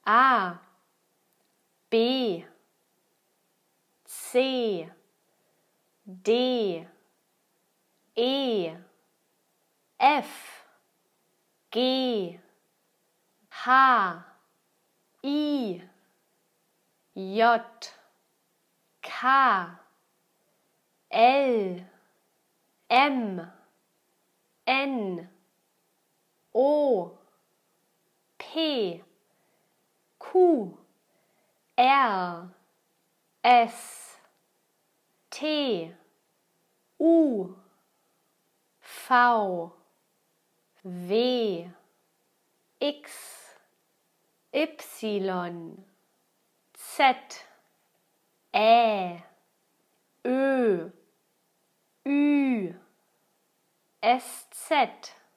A, B, C, D, E, F, G, H, I, J, K, L, M, N, O, P, Q, R, S, T, U, V, W, X, Y, Z, Ä, Ö, Ü, SZ,